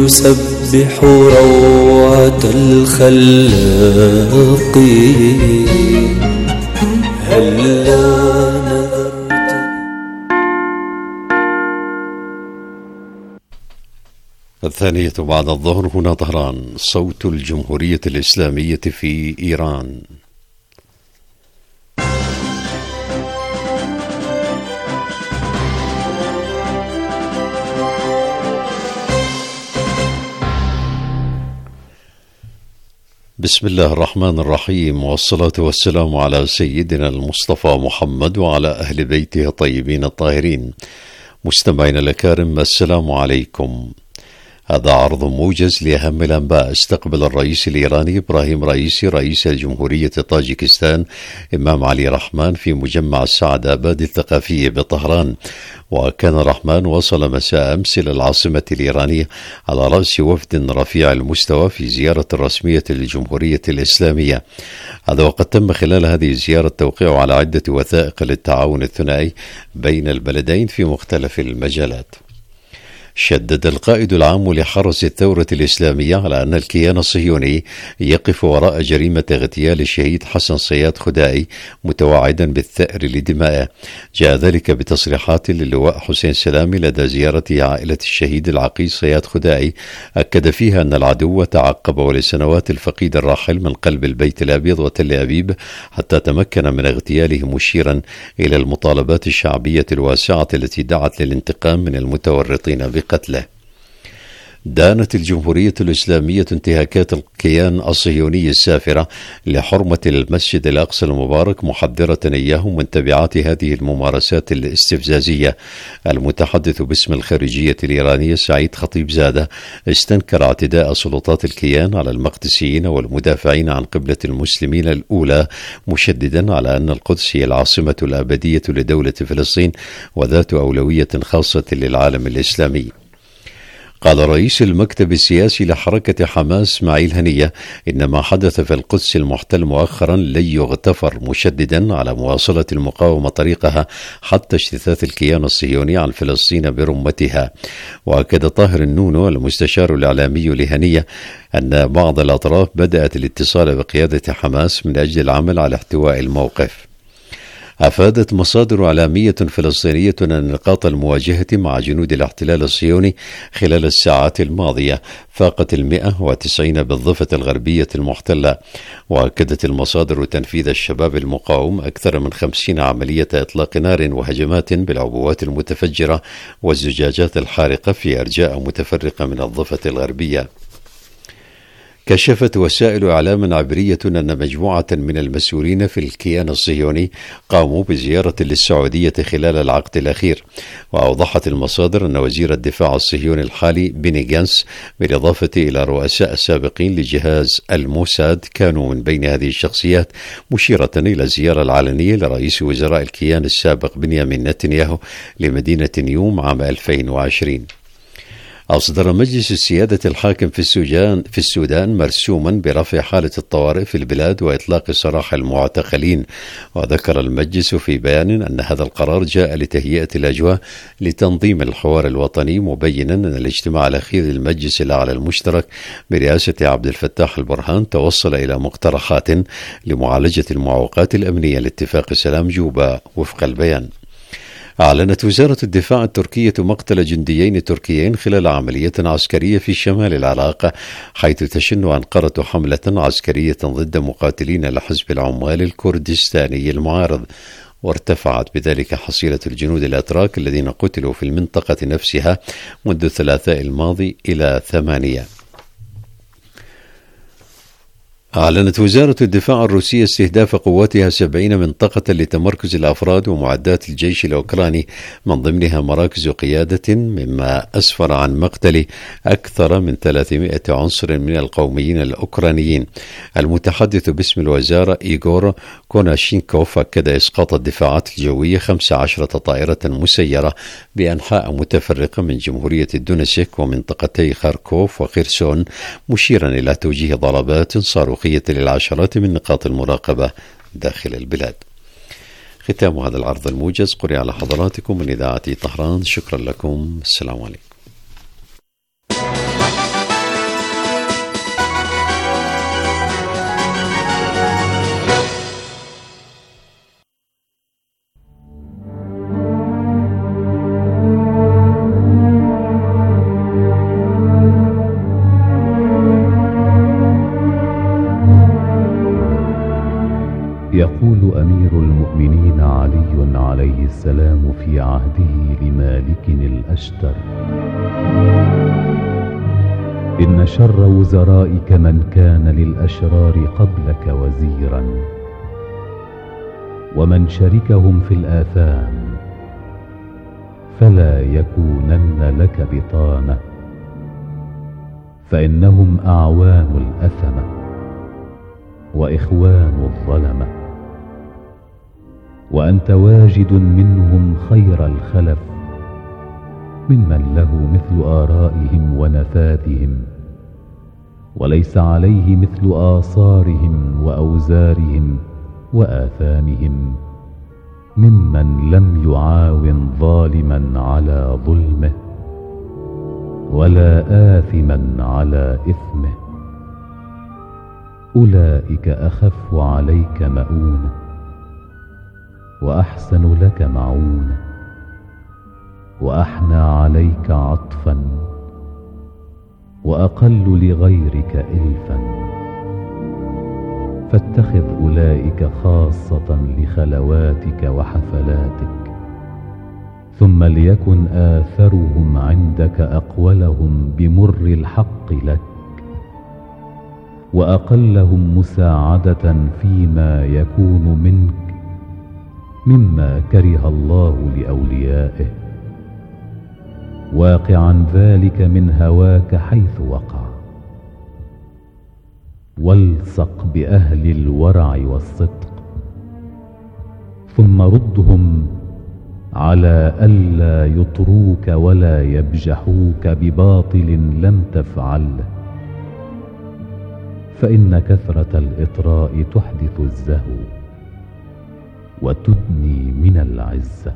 يسبح روعة الخلاق. هلا الثانية بعد الظهر، هنا طهران، صوت الجمهورية الإسلامية في إيران. بسم الله الرحمن الرحيم، والصلاة والسلام على سيدنا المصطفى محمد وعلى أهل بيته الطيبين الطاهرين. مستمعينا الأكارم، السلام عليكم. هذا عرض موجز لأهم الأنباء. استقبل الرئيس الإيراني إبراهيم رئيسي رئيس الجمهورية طاجكستان إمام علي رحمان في مجمع السعد آباد الثقافي بطهران. وكان رحمان وصل مساء أمس إلى العاصمة الإيرانية على رأس وفد رفيع المستوى في زيارة رسمية للجمهورية الإسلامية. هذا وقد تم خلال هذه الزيارة التوقيع على عدة وثائق للتعاون الثنائي بين البلدين في مختلف المجالات. شدد القائد العام لحرس الثورة الإسلامية على أن الكيان الصهيوني يقف وراء جريمة اغتيال الشهيد حسن صياد خدائي، متوعدا بالثأر لدمائه. جاء ذلك بتصريحات للواء حسين سلامي لدى زيارة عائلة الشهيد العقيد صياد خدائي، أكد فيها أن العدو تعقب ولسنوات الفقيد الراحل من قلب البيت الأبيض وتل أبيب حتى تمكن من اغتياله، مشيرا إلى المطالبات الشعبية الواسعة التي دعت للانتقام من المتورطين بقتله. دانت الجمهورية الإسلامية انتهاكات الكيان الصهيوني السافرة لحرمة المسجد الأقصى المبارك، محذرة إياه من تبعات هذه الممارسات الاستفزازية. المتحدث باسم الخارجية الإيرانية سعيد خطيب زادة استنكر اعتداء سلطات الكيان على المقدسيين والمدافعين عن قبلة المسلمين الأولى، مشددا على أن القدس هي العاصمة الأبدية لدولة فلسطين وذات أولوية خاصة للعالم الإسلامي. قال رئيس المكتب السياسي لحركة حماس اسماعيل هنية إن ما حدث في القدس المحتل مؤخرا لن يغتفر، مشددا على مواصلة المقاومة طريقها حتى اجتثاث الكيان الصهيوني عن فلسطين برمتها. وأكد طاهر النونو المستشار الإعلامي لهنية أن بعض الأطراف بدأت الاتصال بقيادة حماس من أجل العمل على احتواء الموقف. أفادت مصادر إعلامية فلسطينية أن نقاط المواجهة مع جنود الاحتلال الصهيوني خلال الساعات الماضية فاقت 190 بالضفة الغربية المحتلة. وأكدت المصادر تنفيذ الشباب المقاوم أكثر من 50 عملية إطلاق نار وهجمات بالعبوات المتفجرة والزجاجات الحارقة في أرجاء متفرقة من الضفة الغربية. كشفت وسائل إعلام عبرية أن مجموعة من المسؤولين في الكيان الصهيوني قاموا بزيارة للسعودية خلال العقد الأخير. وأوضحت المصادر أن وزير الدفاع الصهيوني الحالي بيني جانس بالإضافة إلى رؤساء سابقين لجهاز الموساد كانوا من بين هذه الشخصيات، مشيرة إلى الزيارة العلنية لرئيس وزراء الكيان السابق بنيامين نتنياهو لمدينة نيوم عام 2020. أصدر مجلس السيادة الحاكم في السودان مرسوما برفع حالة الطوارئ في البلاد وإطلاق سراح المعتقلين. وذكر المجلس في بيان أن هذا القرار جاء لتهيئة الأجواء لتنظيم الحوار الوطني، مبينا أن الاجتماع الأخير للمجلس الأعلى المشترك برئاسة عبد الفتاح البرهان توصل إلى مقترحات لمعالجة المعوقات الأمنية لاتفاق سلام جوبا. وفق البيان، أعلنت وزارة الدفاع التركية مقتل جنديين تركيين خلال عملية عسكرية في شمال العراق، حيث تشن أنقرة حملة عسكرية ضد مقاتلين لحزب العمال الكردستاني المعارض. وارتفعت بذلك حصيلة الجنود الأتراك الذين قتلوا في المنطقة نفسها منذ الثلاثاء الماضي إلى 8. أعلنت وزارة الدفاع الروسية استهداف قواتها 70 منطقة لتمركز الأفراد ومعدات الجيش الأوكراني، من ضمنها مراكز قيادة، مما أسفر عن مقتل أكثر من 300 عنصر من القوميين الأوكرانيين. المتحدث باسم الوزارة إيغور كوناشينكوف أكد إسقاط الدفاعات الجوية 15 طائرة مسيرة بأنحاء متفرقة من جمهورية الدونيسك ومنطقتي خاركوف وخيرسون، مشيرا إلى توجيه ضربات صاروخية للعشرات من نقاط المراقبة داخل البلاد. ختام هذا العرض الموجز قرئ على حضراتكم من إذاعة طهران. شكرا لكم. السلام عليكم. يقول أمير المؤمنين علي عليه السلام في عهده لمالك الأشتر: إن شر وزرائك من كان للأشرار قبلك وزيرا، ومن شركهم في الآثام فلا يكونن لك بطانة، فإنهم أعوان الأثمة وإخوان الظلمة، وأنت واجد منهم خير الخلف ممن له مثل آرائهم ونفاذهم، وليس عليه مثل آثارهم وأوزارهم وآثامهم، ممن لم يعاون ظالما على ظلمه ولا آثما على إثمه. أولئك أخف عليك مؤونة وأحسن لك معونة وأحنى عليك عطفا وأقل لغيرك إلفا، فاتخذ أولئك خاصة لخلواتك وحفلاتك، ثم ليكن آثرهم عندك أقولهم بمر الحق لك، وأقلهم مساعدة فيما يكون منك مما كره الله لأوليائه، واقعا ذلك من هواك حيث وقع. والصق بأهل الورع والصدق، ثم ردهم على ألا يطروك ولا يبجحوك بباطل لم تفعله، فإن كثرة الإطراء تحدث الزهو وتدني من العزة.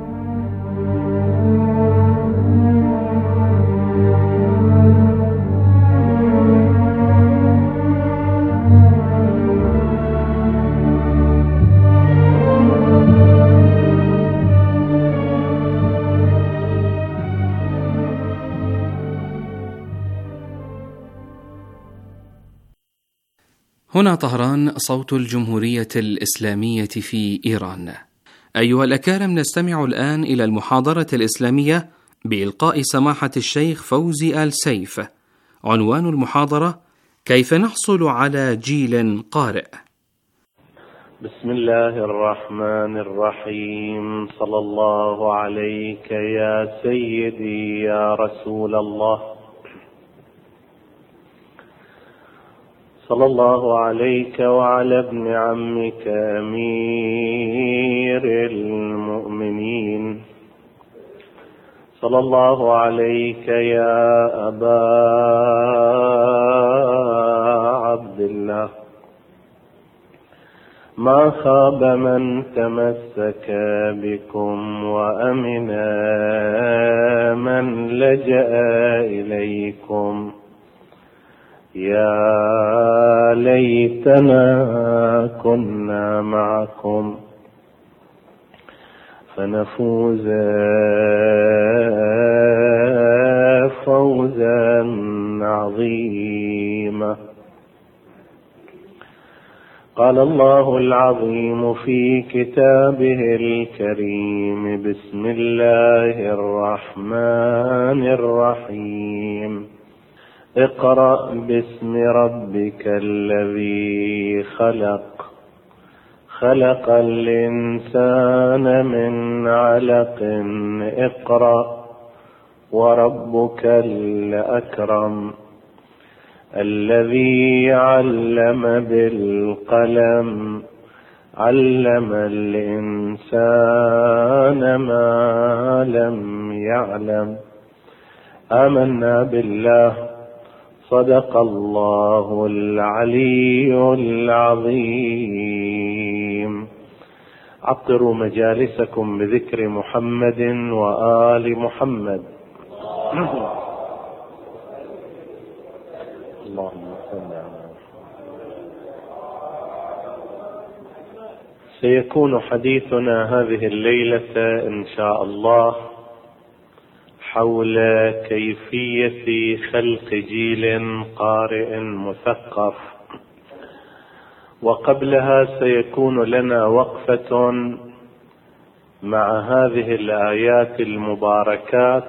هنا طهران، صوت الجمهورية الإسلامية في إيران. أيها الأكارم، نستمع الآن إلى المحاضرة الإسلامية بإلقاء سماحة الشيخ فوزي آل سيف. عنوان المحاضرة: كيف نحصل على جيل قارئ؟ بسم الله الرحمن الرحيم. صلى الله عليك يا سيدي يا رسول الله، صلى الله عليك وعلى ابن عمك أمير المؤمنين، صلى الله عليك يا أبا عبد الله. ما خاب من تمسك بكم وأمن من لجأ إليكم. يا ليتنا كنا معكم فنفوز فوزا عظيما. قال الله العظيم في كتابه الكريم: بسم الله الرحمن الرحيم. اقرأ باسم ربك الذي خلق، خلق الإنسان من علق. اقرأ وربك الأكرم الذي علم بالقلم، علم الإنسان ما لم يعلم. آمنا بالله، صدق الله العلي العظيم. عطروا مجالسكم بذكر محمد وآل محمد. اللهم صل على محمد. سيكون حديثنا هذه الليلة إن شاء الله حول كيفية خلق جيل قارئ مثقف، وقبلها سيكون لنا وقفة مع هذه الآيات المباركات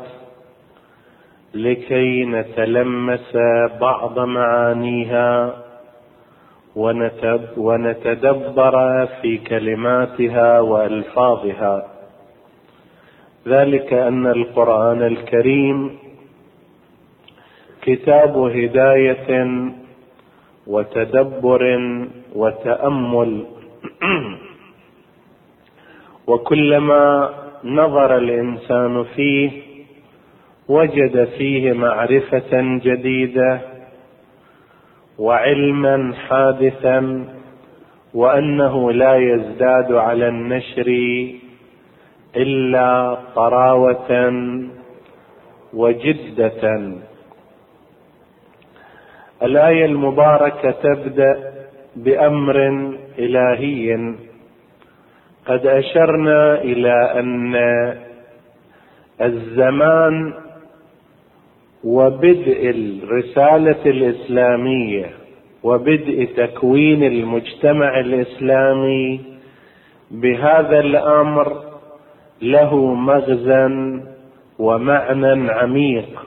لكي نتلمس بعض معانيها ونتدبر في كلماتها وألفاظها، ذلك أن القرآن الكريم كتاب هداية وتدبر وتأمل، وكلما نظر الإنسان فيه وجد فيه معرفة جديدة وعلما حادثا، وأنه لا يزداد على النشر إلا طراوة وجدة. الآية المباركة تبدأ بأمر إلهي. قد أشرنا إلى أن الزمان وبدء الرسالة الإسلامية وبدء تكوين المجتمع الإسلامي بهذا الأمر له مغزى ومعنى عميق،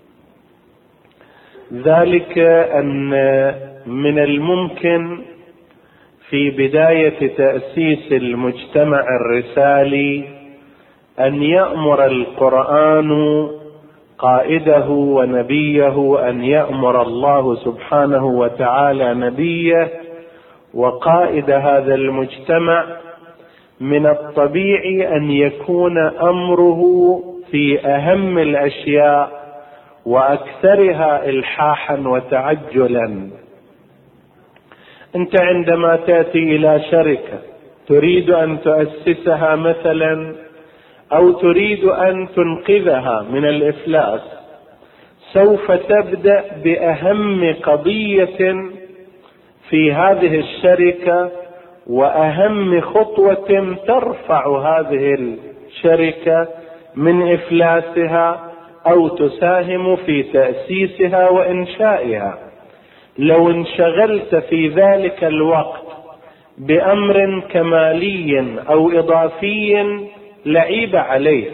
ذلك أن من الممكن في بداية تأسيس المجتمع الرسالي أن يأمر القرآن قائده ونبيه، أن يأمر الله سبحانه وتعالى نبيه وقائد هذا المجتمع من الطبيعي أن يكون أمره في أهم الأشياء وأكثرها إلحاحا وتعجلا. أنت عندما تأتي إلى شركة تريد أن تؤسسها مثلا أو تريد أن تنقذها من الإفلاس، سوف تبدأ بأهم قضية في هذه الشركة وأهم خطوة ترفع هذه الشركة من إفلاسها أو تساهم في تأسيسها وإنشائها. لو انشغلت في ذلك الوقت بأمر كمالي أو إضافي لعيب عليك.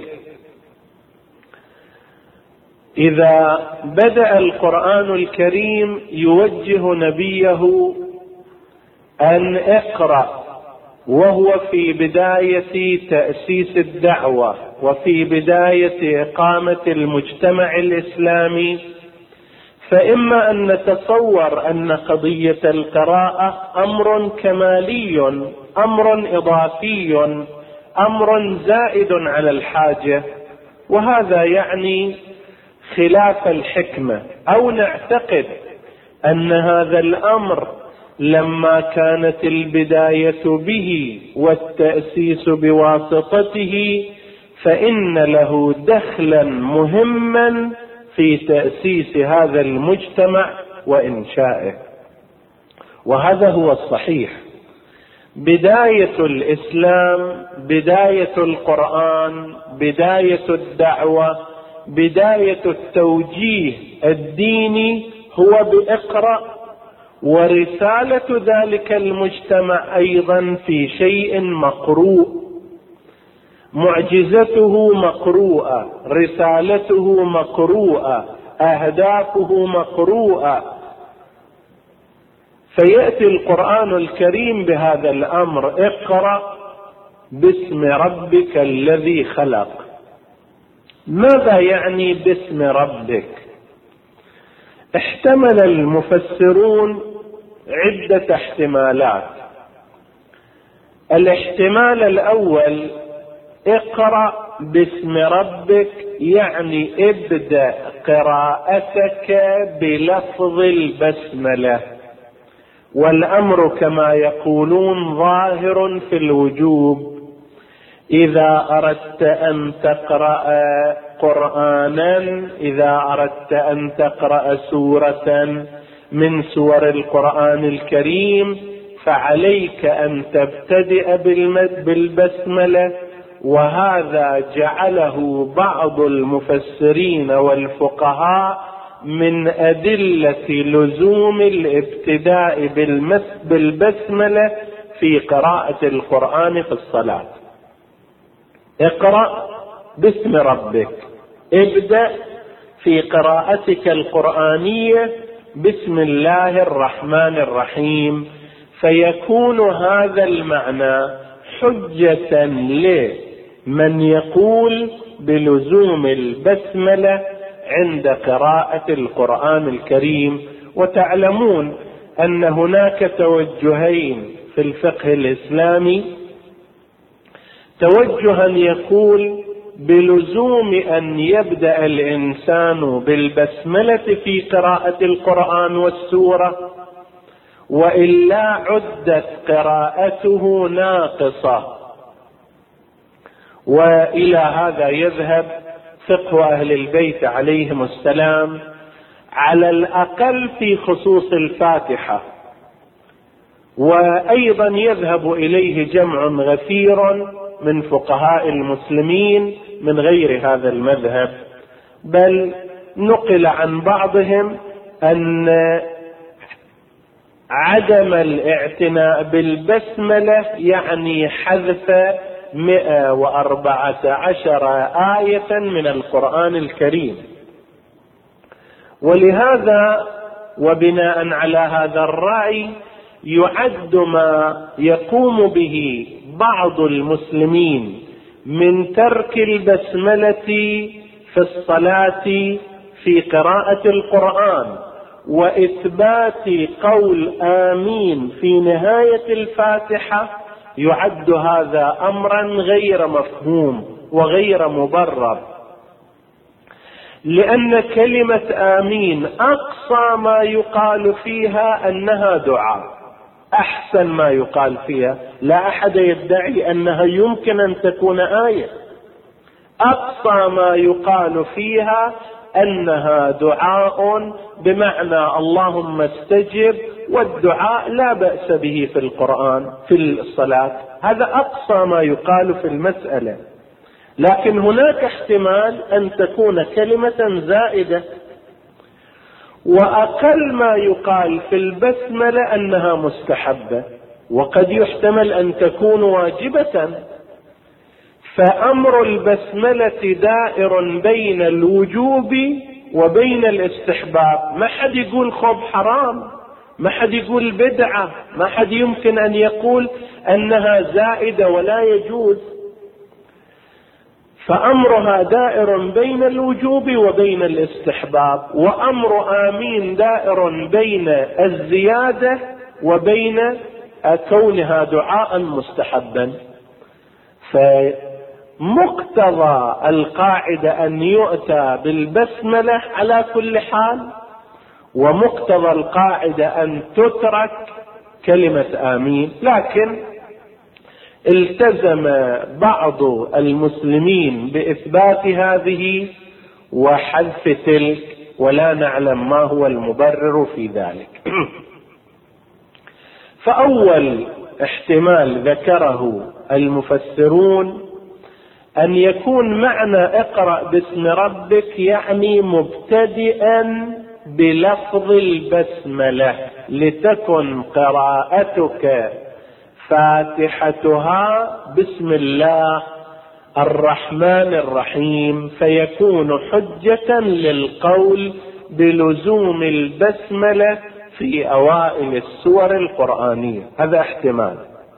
إذا بدأ القرآن الكريم يوجه نبيه أن اقرأ وهو في بداية تأسيس الدعوة وفي بداية إقامة المجتمع الإسلامي، فإما أن نتصور أن قضية القراءة أمر كمالي، أمر إضافي، أمر زائد على الحاجة، وهذا يعني خلاف الحكمة، أو نعتقد أن هذا الأمر لما كانت البداية به والتأسيس بواسطته فإن له دخلا مهما في تأسيس هذا المجتمع وإنشائه، وهذا هو الصحيح. بداية الإسلام، بداية القرآن، بداية الدعوة، بداية التوجيه الديني هو بإقرأ، ورسالة ذلك المجتمع أيضا في شيء مقروء، معجزته مقروءة، رسالته مقروءة، أهدافه مقروءة. فيأتي القرآن الكريم بهذا الأمر: اقرأ باسم ربك الذي خلق. ماذا يعني باسم ربك؟ احتمل المفسرون عدة احتمالات. الاحتمال الأول: اقرأ باسم ربك يعني ابدأ قراءتك بلفظ البسملة، والأمر كما يقولون ظاهر في الوجوب. إذا أردت أن تقرأ قرآنا، إذا أردت أن تقرأ سورة من سور القرآن الكريم فعليك أن تبتدئ بالبسملة، وهذا جعله بعض المفسرين والفقهاء من أدلة لزوم الابتداء بالبسملة في قراءة القرآن في الصلاة. اقرأ باسم ربك، ابدأ في قراءتك القرآنية بسم الله الرحمن الرحيم، فيكون هذا المعنى حجة لمن يقول بلزوم البسملة عند قراءة القرآن الكريم. وتعلمون أن هناك توجهين في الفقه الإسلامي، توجها يقول بلزوم أن يبدأ الإنسان بالبسملة في قراءة القرآن والسورة، وإلا عدت قراءته ناقصة. وإلى هذا يذهب فقه أهل البيت عليهم السلام على الأقل في خصوص الفاتحة، وأيضا يذهب إليه جمع غفير من فقهاء المسلمين من غير هذا المذهب، بل نقل عن بعضهم أن عدم الاعتناء بالبسملة يعني حذف 114 آية من القرآن الكريم. ولهذا وبناء على هذا الرأي يعد ما يقوم به بعض المسلمين من ترك البسملة في الصلاة في قراءة القرآن وإثبات قول آمين في نهاية الفاتحة، يعد هذا أمرا غير مفهوم وغير مبرر، لأن كلمة آمين أقصى ما يقال فيها أنها دعاء، أحسن ما يقال فيها، لا أحد يدعي أنها يمكن أن تكون آية، أقصى ما يقال فيها أنها دعاء بمعنى اللهم استجب، والدعاء لا بأس به في القرآن في الصلاة، هذا أقصى ما يقال في المسألة. لكن هناك احتمال أن تكون كلمة زائدة، وأقل ما يقال في البسملة أنها مستحبة، وقد يحتمل أن تكون واجبة. فأمر البسملة دائر بين الوجوب وبين الاستحباب، ما حد يقول خب حرام، ما حد يقول بدعة، ما حد يمكن أن يقول أنها زائدة ولا يجوز. فأمرها دائر بين الوجوب وبين الاستحباب، وأمر آمين دائر بين الزيادة وبين كونها دعاء مستحبا. فمقتضى القاعدة أن يؤتى بالبسملة على كل حال، ومقتضى القاعدة أن تترك كلمة آمين. لكن التزم بعض المسلمين بإثبات هذه وحذف تلك، ولا نعلم ما هو المبرر في ذلك. فأول احتمال ذكره المفسرون أن يكون معنى اقرأ باسم ربك يعني مبتدئا بلفظ البسملة، لتكن قراءتك فاتحتها بسم الله الرحمن الرحيم، فيكون حجة للقول بلزوم البسملة في أوائل السور القرآنية. هذا احتمال.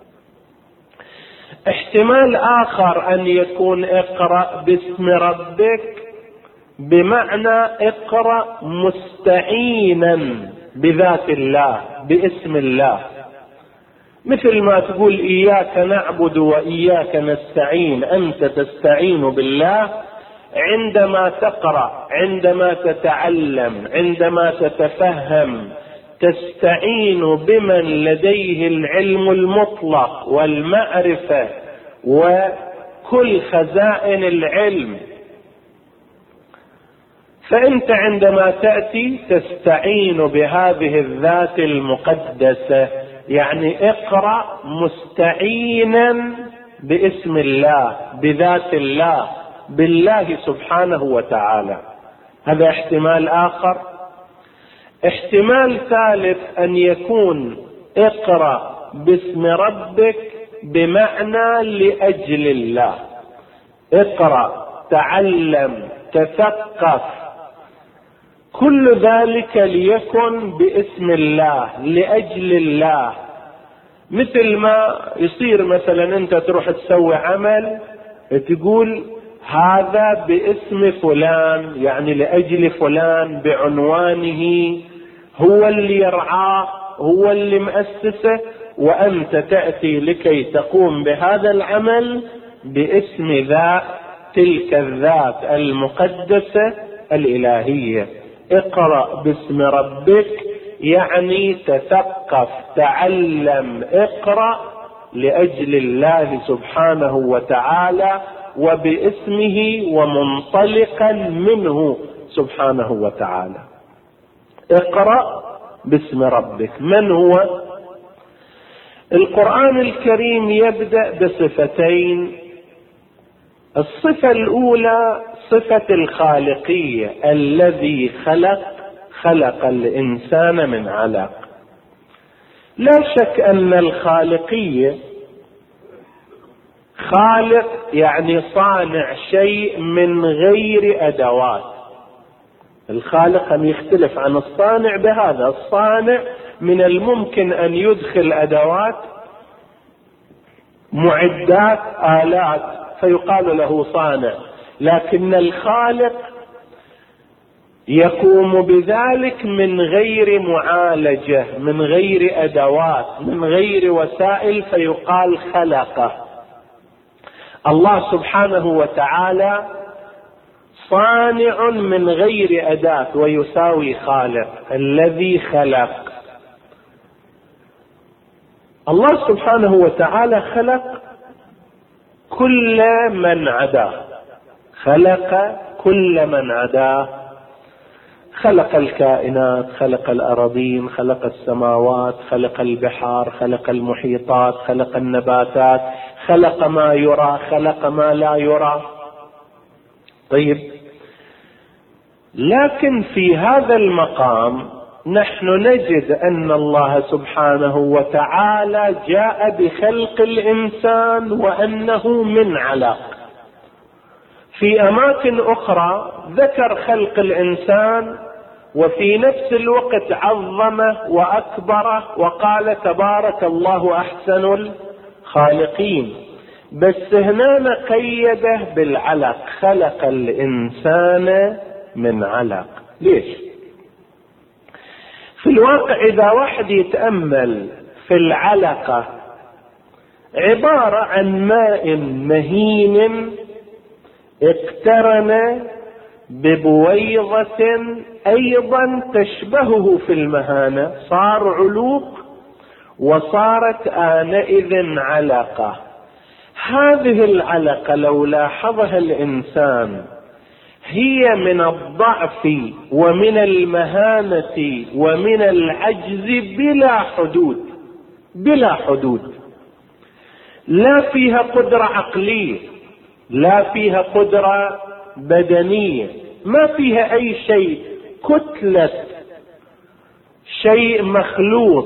احتمال آخر أن يكون اقرأ باسم ربك بمعنى اقرأ مستعينا بذات الله باسم الله، مثل ما تقول إياك نعبد وإياك نستعين، أنت تستعين بالله عندما تقرأ، عندما تتعلم، عندما تتفهم، تستعين بمن لديه العلم المطلق والمعرفة وكل خزائن العلم. فأنت عندما تأتي تستعين بهذه الذات المقدسة، يعني اقرأ مستعينا باسم الله بذات الله بالله سبحانه وتعالى. هذا احتمال آخر. احتمال ثالث أن يكون اقرأ باسم ربك بمعنى لأجل الله. اقرأ، تعلم، تثقف، كل ذلك ليكن باسم الله لأجل الله. مثل ما يصير مثلا انت تروح تسوي عمل تقول هذا باسم فلان، يعني لأجل فلان، بعنوانه، هو اللي يرعاه، هو اللي مؤسسه، وأنت تأتي لكي تقوم بهذا العمل باسم ذات تلك الذات المقدسة الإلهية. اقرأ باسم ربك يعني تثقف، تعلم، اقرأ لأجل الله سبحانه وتعالى وباسمه ومنطلقا منه سبحانه وتعالى. اقرأ باسم ربك. من هو؟ القرآن الكريم يبدأ بصفتين. الصفة الأولى صفة الخالقية، الذي خلق الإنسان من علق. لا شك أن الخالقية، خالق يعني صانع شيء من غير أدوات. الخالق هم يختلف عن الصانع بهذا. الصانع من الممكن أن يدخل أدوات، معدات، آلات، فيقال له صانع، لكن الخالق يقوم بذلك من غير معالجة، من غير أدوات، من غير وسائل، فيقال خلقه. الله سبحانه وتعالى صانع من غير أداة ويساوي خالق، الذي خلق. الله سبحانه وتعالى خلق كل من عداه، خلق كل من عداه، خلق الكائنات، خلق الأراضين، خلق السماوات، خلق البحار، خلق المحيطات، خلق النباتات، خلق ما يرى، خلق ما لا يرى. طيب، لكن في هذا المقام نحن نجد أن الله سبحانه وتعالى جاء بخلق الإنسان وأنه من علق. في أماكن أخرى ذكر خلق الإنسان وفي نفس الوقت عظمه وأكبره وقال تبارك الله أحسن الخالقين، بس هنا قيده بالعلق، خلق الإنسان من علق. ليش؟ في الواقع إذا واحد يتأمل في العلقة، عبارة عن ماء مهين اقترن ببويضة أيضا تشبهه في المهانة، صار علوق وصارت آنئذ علقة. هذه العلقة لو لاحظها الإنسان هي من الضعف ومن المهانة ومن العجز بلا حدود، بلا حدود. لا فيها قدرة عقلية، لا فيها قدرة بدنية، ما فيها أي شيء، كتلة شيء مخلوط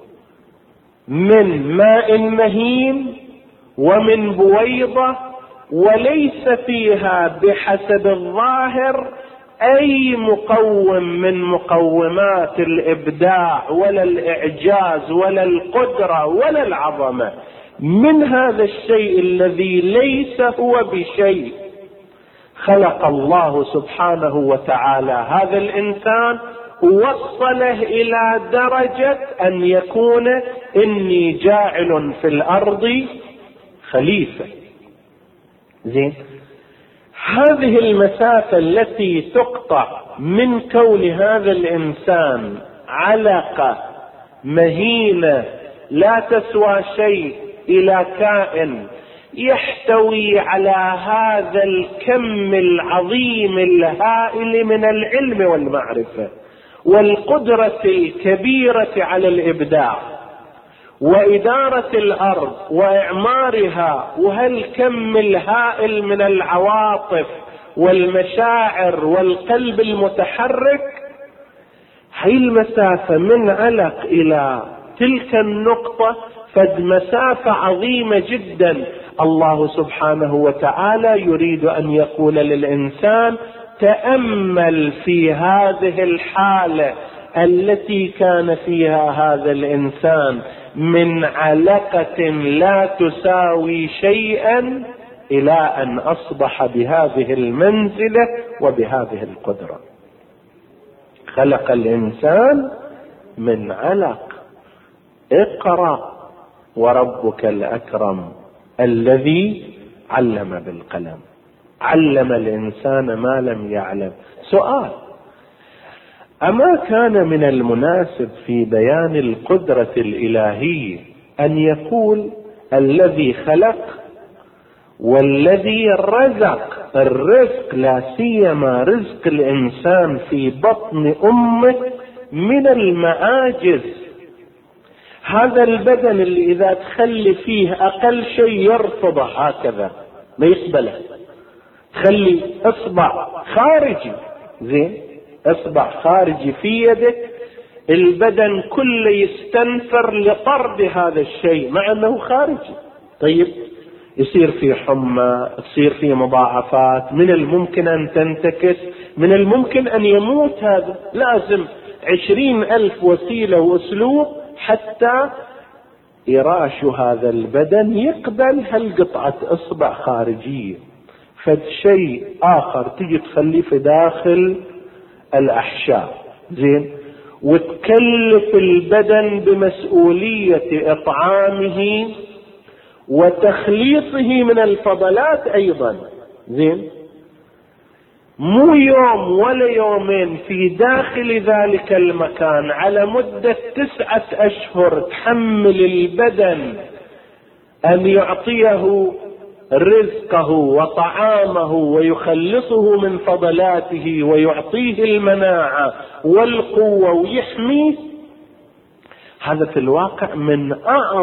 من ماء مهين ومن بويضة، وليس فيها بحسب الظاهر أي مقوم من مقومات الإبداع ولا الإعجاز ولا القدرة ولا العظمة. من هذا الشيء الذي ليس هو بشيء خلق الله سبحانه وتعالى هذا الإنسان، ووصله إلى درجة أن يكون إني جاعل في الأرض خليفة. زين، هذه المسافة التي تقطع من كون هذا الإنسان علقة مهينة لا تسوى شيء إلى كائن يحتوي على هذا الكم العظيم الهائل من العلم والمعرفة والقدرة الكبيرة على الإبداع وإدارة الأرض وإعمارها، وهالكم الهائل من العواطف والمشاعر والقلب المتحرك، هاي المسافة من علق إلى تلك النقطة فد مسافة عظيمة جدا. الله سبحانه وتعالى يريد أن يقول للإنسان تأمل في هذه الحالة التي كان فيها هذا الإنسان من علقة لا تساوي شيئا إلى أن أصبح بهذه المنزلة وبهذه القدرة. خلق الإنسان من علق. اقرأ وربك الأكرم الذي علم بالقلم. علم الإنسان ما لم يعلم. سؤال: أما كان من المناسب في بيان القدرة الإلهية أن يقول الذي خلق والذي رزق؟ الرزق لا سيما رزق الإنسان في بطن أمه من المعاجز. هذا البدن اللي إذا تخلي فيه أقل شيء يرفضه هكذا ما يقبله. تخلي إصبع خارجي، زين، إصبع خارجي في يدك، البدن كله يستنفر لطرد هذا الشيء مع أنه خارجي. طيب يصير في حمى، تصير في مضاعفات، من الممكن أن تنتكس، من الممكن أن يموت. هذا لازم 20,000 وسيلة وأسلوب حتى إراش هذا البدن يقبل هالقطعة إصبع خارجية. فشيء آخر تجي تخليه في داخل الأحشاء، زين، وتكلف البدن بمسؤولية إطعامه وتخليصه من الفضلات أيضا، زين، مو يوم ولا يومين في داخل ذلك المكان على مدة 9 أشهر تحمل البدن أن يعطيه رزقه وطعامه ويخلصه من فضلاته ويعطيه المناعة والقوة ويحميه. هذا في الواقع من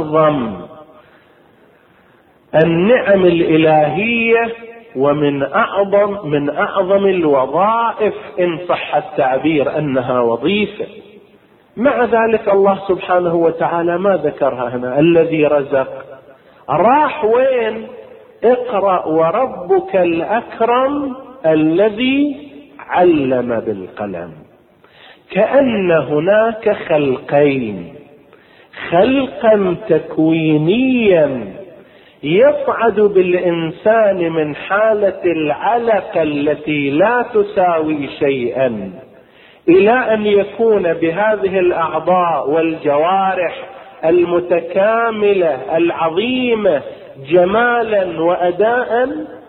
النعم الإلهية ومن أعظم الوظائف إن صح التعبير أنها وظيفة. مع ذلك الله سبحانه وتعالى ما ذكرها هنا. الذي رزق راح وين؟ اقرأ وربك الأكرم الذي علم بالقلم. كأن هناك خلقين: خلقا تكوينيا يصعد بالإنسان من حالة العلقة التي لا تساوي شيئا إلى أن يكون بهذه الأعضاء والجوارح المتكاملة العظيمة جمالا وأداء،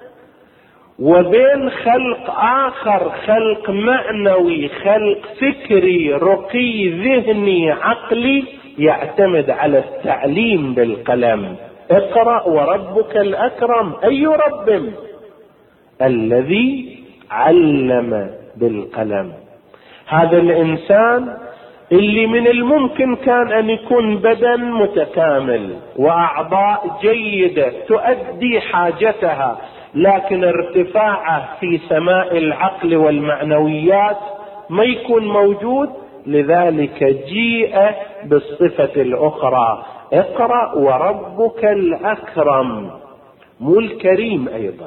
وبين خلق آخر، خلق معنوي، خلق فكري رقي ذهني عقلي يعتمد على التعليم بالقلم. اقرأ وربك الأكرم. أي رب؟ الذي علم بالقلم. هذا الإنسان اللي من الممكن كان أن يكون بدن متكامل وأعضاء جيدة تؤدي حاجتها، لكن ارتفاعه في سماء العقل والمعنويات ما يكون موجود، لذلك جيء بالصفة الأخرى: اقرأ وربك الأكرم، مو الكريم أيضا.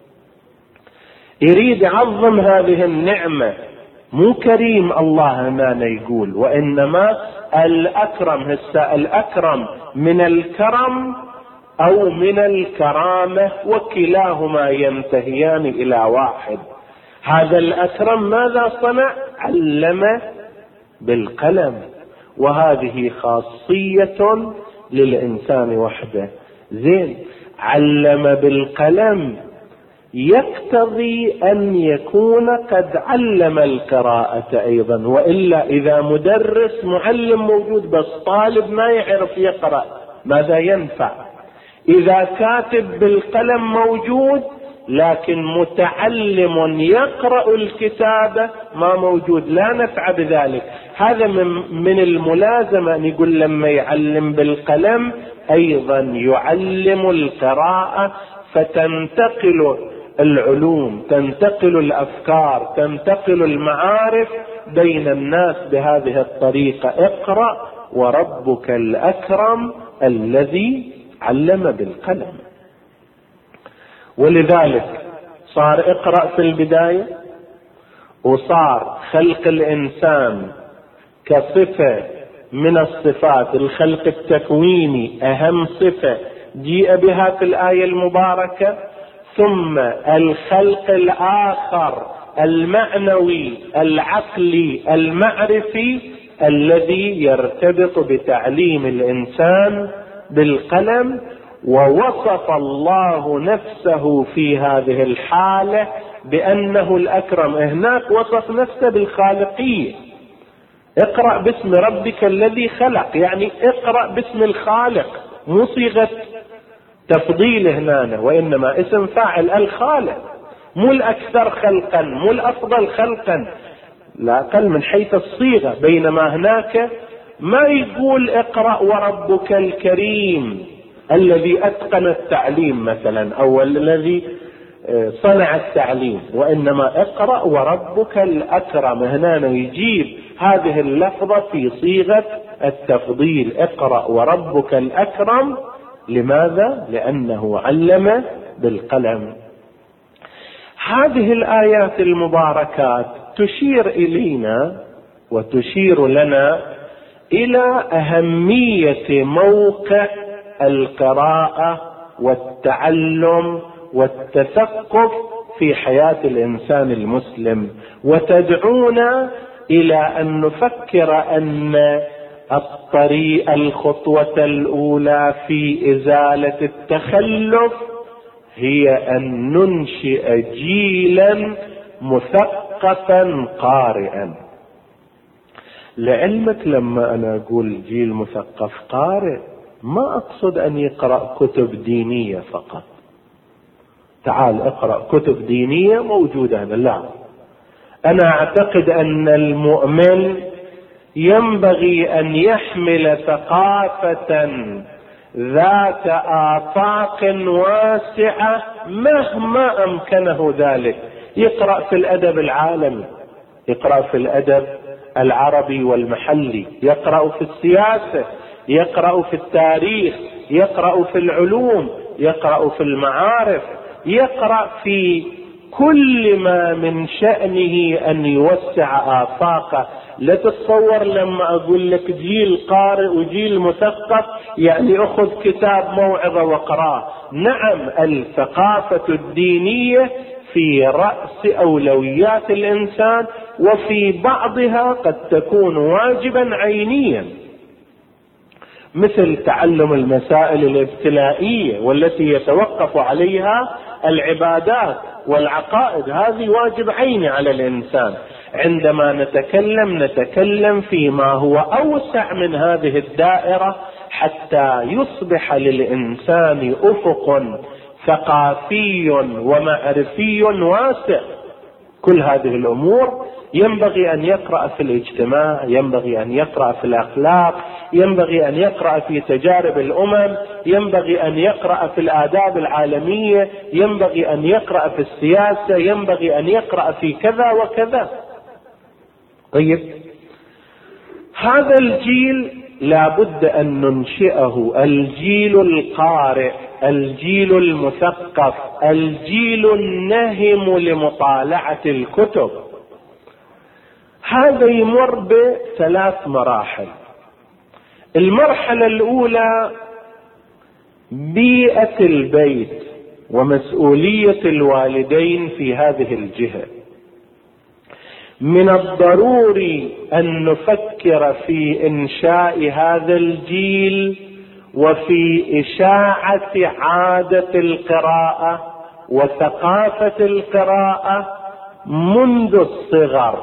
يريد يعظم هذه النعمة، مو كريم الله هنا يقول، وإنما الأكرم. هسه الأكرم من الكرم أو من الكرامة، وكلاهما ينتهيان إلى واحد. هذا الأكرم ماذا صنع؟ علم بالقلم، وهذه خاصية للإنسان وحده. زين، علم بالقلم يقتضي أن يكون قد علم القراءة أيضا، وإلا إذا مدرس معلم موجود بس طالب ما يعرف يقرأ ماذا ينفع؟ إذا كاتب بالقلم موجود لكن متعلم يقرأ الكتابة ما موجود، لا نفع بذلك. هذا من الملازمة أن يقول لما يعلم بالقلم أيضا يعلم القراءة، فتنتقل العلوم، تنتقل الأفكار، تنتقل المعارف بين الناس بهذه الطريقة: اقرأ وربك الأكرم الذي علم بالقلم. ولذلك صار اقرأ في البداية، وصار خلق الإنسان كصفة من الصفات، الخلق التكويني أهم صفة جيء بها في الآية المباركة، ثم الخلق الآخر المعنوي العقلي المعرفي الذي يرتبط بتعليم الإنسان بالقلم. ووصف الله نفسه في هذه الحالة بأنه الأكرم. هناك وصف نفسه بالخالقية: اقرأ باسم ربك الذي خلق، يعني اقرأ باسم الخالق، مو صيغة تفضيل هنا، وإنما اسم فاعل الخالق، مو الأكثر خلقا، مو الأفضل خلقا، لا أقل من حيث الصيغة. بينما هناك ما يقول اقرأ وربك الكريم الذي أتقن التعليم مثلا، أو الذي صنع التعليم، وإنما اقرأ وربك الأكرم. هنا يجيب هذه اللفظة في صيغة التفضيل: اقرأ وربك الأكرم. لماذا؟ لأنه علم بالقلم. هذه الآيات المباركات تشير إلينا وتشير لنا إلى أهمية موقع القراءة والتعلم والتثقف في حياة الإنسان المسلم، وتدعونا إلى أن نفكر أن الخطوة الأولى في إزالة التخلف هي أن ننشئ جيلا مثقفا قارئا. لعلمك لما أنا أقول جيل مثقف قارئ ما أقصد أن يقرأ كتب دينية فقط. تعال اقرأ كتب دينية موجودة هنا، لا. أنا أعتقد أن المؤمن ينبغي أن يحمل ثقافة ذات آفاق واسعة مهما أمكنه ذلك. يقرأ في الأدب العالمي، يقرأ في الأدب العربي والمحلي، يقرأ في السياسة، يقرأ في التاريخ، يقرأ في العلوم، يقرأ في المعارف، يقرأ في كل ما من شأنه أن يوسع آفاقه. لا تتصور لما أقول لك جيل قارئ وجيل مثقف يعني أخذ كتاب موعظة وقرأه. نعم، الثقافة الدينية في رأس أولويات الإنسان، وفي بعضها قد تكون واجبا عينيا، مثل تعلم المسائل الابتلائية والتي يتوقف عليها العبادات والعقائد، هذه واجب عيني على الإنسان. عندما نتكلم فيما هو أوسع من هذه الدائرة حتى يصبح للإنسان أفق ثقافي ومعرفي واسع. كل هذه الأمور ينبغي أن يقرأ في الاجتماع، ينبغي أن يقرأ في الأخلاق، ينبغي أن يقرأ في تجارب الأمم، ينبغي أن يقرأ في الآداب العالمية، ينبغي أن يقرأ في السياسة، ينبغي أن يقرأ في كذا وكذا. طيب، هذا الجيل لابد أن ننشئه الجيل القارئ، الجيل المثقف، الجيل النهم لمطالعة الكتب. هذا يمر بثلاث مراحل. المرحلة الأولى بيئة البيت ومسؤولية الوالدين في هذه الجهة. من الضروري أن نفكر في إنشاء هذا الجيل وفي إشاعة عادة القراءة وثقافة القراءة منذ الصغر.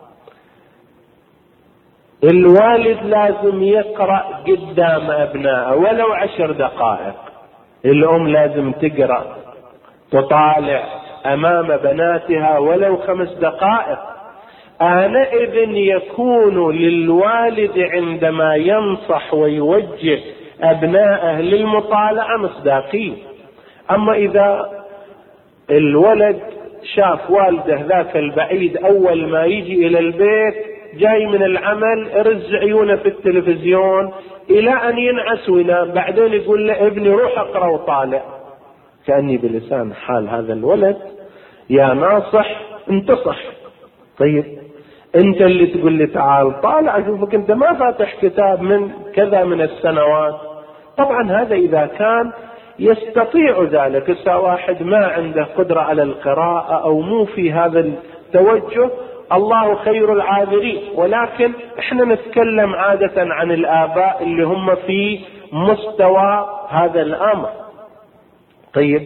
الوالد لازم يقرأ قدام أبنائه ولو 10 دقائق. الأم لازم تقرأ تطالع أمام بناتها ولو 5 دقائق. آنئذ يكون للوالد عندما ينصح ويوجه أبنائه للمطالعة مصداقية. أما إذا الولد شاف والده ذاك البعيد أول ما يجي إلى البيت جاي من العمل يرز عيونه في التلفزيون إلى أن ينعس وينام، بعدين يقول له ابني روح اقرأ وطالع. كأني بلسان حال هذا الولد يا ناصح انتصح. طيب انت اللي تقول لي تعال طالع اشوفك انت ما فاتح كتاب من كذا من السنوات. طبعا هذا اذا كان يستطيع ذلك. إذا واحد ما عنده قدرة على القراءة او مو في هذا التوجه، الله خير العاذرين. ولكن احنا نتكلم عادة عن الآباء اللي هم في مستوى هذا الامر. طيب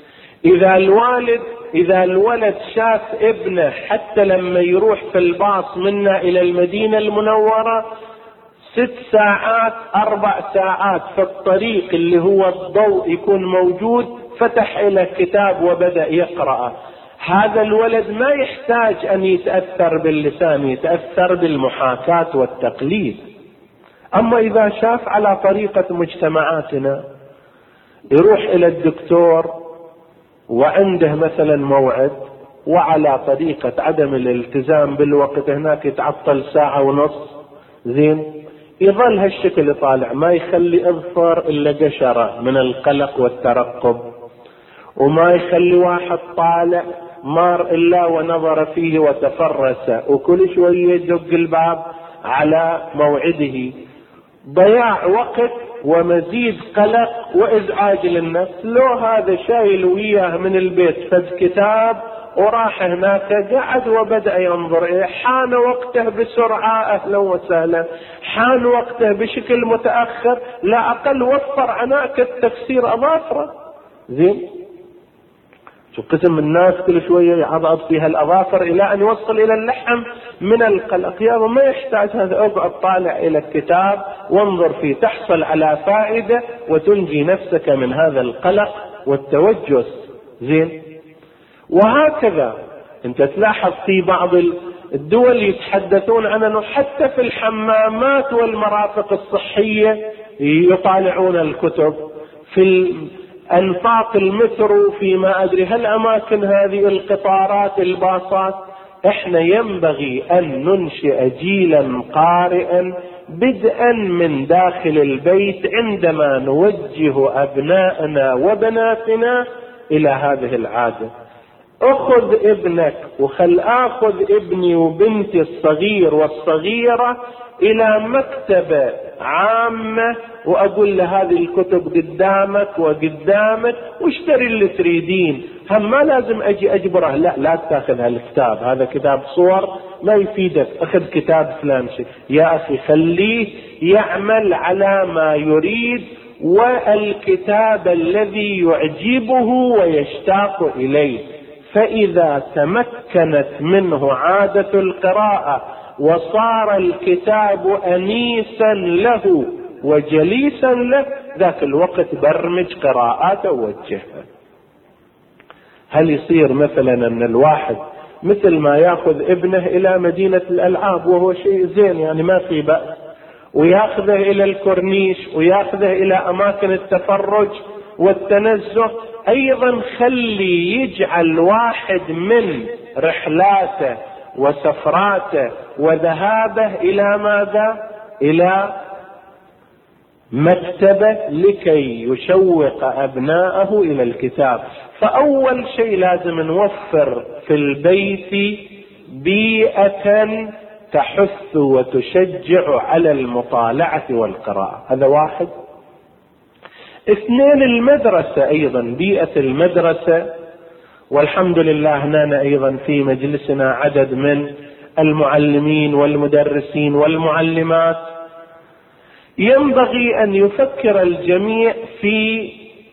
إذا الولد شاف ابنه حتى لما يروح في الباص منا إلى المدينة المنورة 6 ساعات 4 ساعات في الطريق اللي هو الضوء يكون موجود، فتح إلى كتاب وبدأ يقرأ، هذا الولد ما يحتاج أن يتأثر باللسان، يتأثر بالمحاكاة والتقليد. أما إذا شاف على طريقة مجتمعاتنا، يروح إلى الدكتور وعنده مثلا موعد، وعلى طريقة عدم الالتزام بالوقت هناك يتعطل 1.5 ساعة، زين، يظل هالشكل طالع، ما يخلي اظفر الا قشرة من القلق والترقب، وما يخلي واحد طالع مار الا ونظر فيه وتفرس، وكل شوية يدق الباب على موعده. ضياع وقت ومزيد قلق وازعاج للنفس. لو هذا شايل وياه من البيت فد كتاب وراح هناك قعد وبدأ ينظر، حان وقته بسرعة اهلا وسهلا، حان وقته بشكل متأخر لا اقل وفر عناك تكسير اظافره. زين، شو قسم الناس كل شوية يعضعض فيها الاظافر الى ان يوصل الى اللحم من القلق. يا ما يحتاج هذا، اقعد طالع الى الكتاب وانظر فيه، تحصل على فائدة وتنجي نفسك من هذا القلق والتوجس. زين، وهكذا انت تلاحظ في بعض الدول يتحدثون عن انه حتى في الحمامات والمرافق الصحية يطالعون الكتب، في انفاق المترو، في ما ادري هالاماكن هذه، القطارات، الباصات. احنا ينبغي ان ننشئ جيلا قارئا بدءا من داخل البيت عندما نوجه ابنائنا وبناتنا الى هذه العادة. اخذ ابنك وخل اخذ ابني وبنتي الصغير والصغيرة الى مكتبة عامة واقول له هذه الكتب قدامك وقدامك واشتري اللي تريدين، هم ما لازم اجي اجبره، لا تاخذ هالكتاب، هذا كتاب صور ما يفيدك، اخذ كتاب فلان شيء. يا اخي خليه يعمل على ما يريد، والكتاب الذي يعجبه ويشتاق اليه. فاذا تمكنت منه عادة القراءة وصار الكتاب انيسا له وجليسا له، ذاك الوقت برمج قراءاته ووجهها. هل يصير مثلا ان الواحد مثل ما ياخذ ابنه الى مدينة الالعاب، وهو شيء زين يعني ما في بأس، وياخذه الى الكورنيش وياخذه الى اماكن التفرج والتنزه، ايضا خلي يجعل واحد من رحلاته وسفراته وذهابه الى ماذا؟ الى مكتبة لكي يشوق ابناءه الى الكتاب. فاول شيء لازم نوفر في البيت بيئة تحث وتشجع على المطالعة والقراءة، هذا 1. 2 المدرسة، ايضا بيئة المدرسة. والحمد لله هنا ايضا في مجلسنا عدد من المعلمين والمدرسين والمعلمات. ينبغي ان يفكر الجميع في